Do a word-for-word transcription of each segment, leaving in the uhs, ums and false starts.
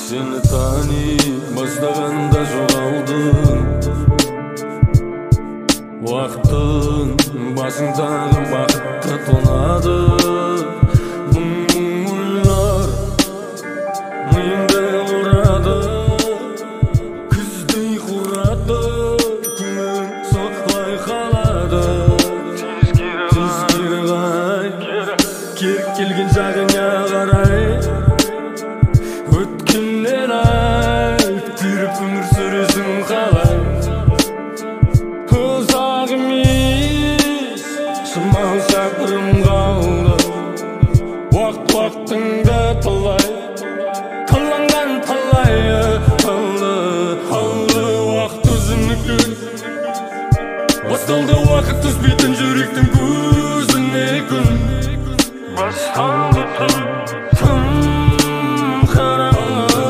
Seni tani başlaganda жоғалдым. Вақтың басыңдағы бақытты тонады. Мұң ойлар миымды ұрады. Күздей құрады, күнім соқпай қалады. Тез кері қай, керек келген жағыңа қарай. Өткеннен айт, тіріп өмір сүресің қалай. Ұзақ емес, шамалы шақырым қалды. Уақыт-уақытыңда талай, таланған талайы алды. Алды уақыт өзінікі, басталды уақыт түспейтін жүректің көзіне күн. Басталды түн, тым қараңғы.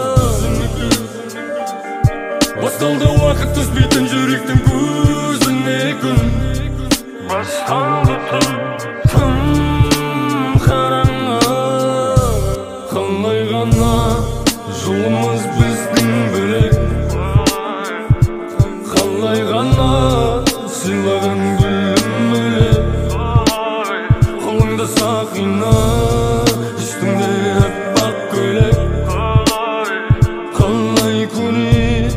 Басталды уақыт түспейтін жүректің көзіне күн. Басталды түн, тым қараңғы. Қалай ғана жолымыз біздің бөлек. Қалай ғана сыйлаған гүлім бөлек. Қолыңда сақина, үстіңде аппақ көйлек. Қалай көне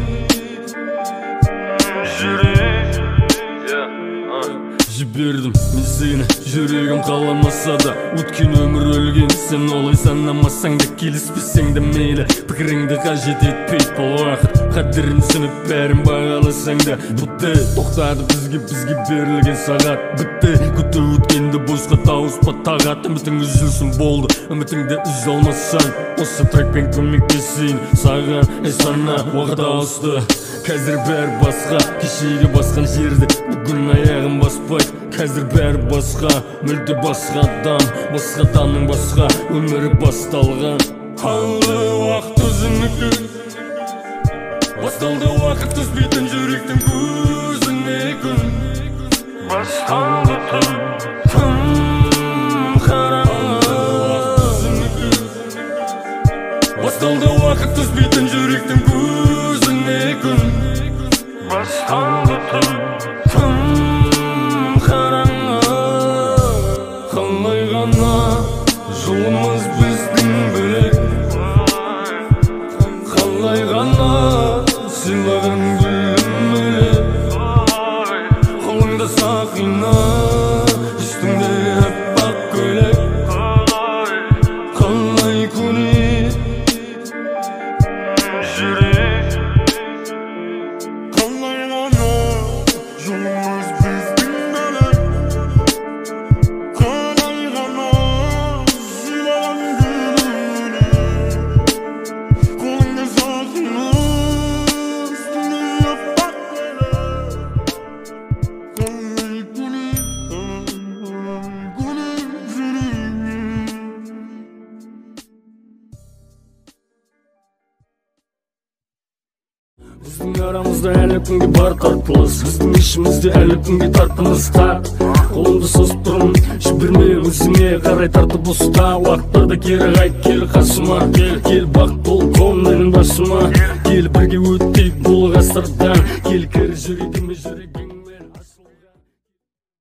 жібердім мен сені, жүрегім қаламаса да. Өткен өмір өлген, сен олай санамасаң да, келіспесең де мейлі. Пікіріңді қажет етпейді бұл уақыт, қадірін түсініп бәрін бағаласаң да. Бітті, тоқтады бізге, бізге берілген сағат. Бітті, күту өткенді босқа тауыспа тағат. Үмітің үзілсін болды, үмітіңді үзе алмасаң. Осы трекпен көмектесейін саған, ей сана уақыт ауысты. Қазір бәрі басқа, кешегі басқан жерді бүгін аяғым баспайды. Қазір бәрі басқа, мүлде басқа адам, басқа адамның басқа өмірі басталған. Алды уақыт өзінікі, басталды уақыт түспейтін жүректің көзіне күн. Басталды түн, тым қараңғы. Басталды уақыт түспейтін жүректің көзіне күн. Басталды түн, тым қараңғы. Қалай ғана жолымыз біздің бөлек. Қалай ғана сыйлаған гүлім бөлек. Қолыңда сақина, үстіңде аппақ көйлек. Қалай көне жүрек. Қалай ғана жолымыз біздің бөлек. Қалай ғана сыйлаған гүлім бөлек. Қолыңда сақина, үстіңде аппақ көйлек. Қалай көне, көне жүрек. Біздің арамызда әлі күнге бар тартылыс, біздің ішімізде әлі күнге тартымыз тар. Қолымды созып тұрмын, жіберме өзіңе қарай тартып ұста. Уақыттарда кері қайт, кел қасыма. Кел бақ бол қом менің басыма. Кел бірге өттейік бұл ғасырдан. Кел кір жүрегіме жүрегің.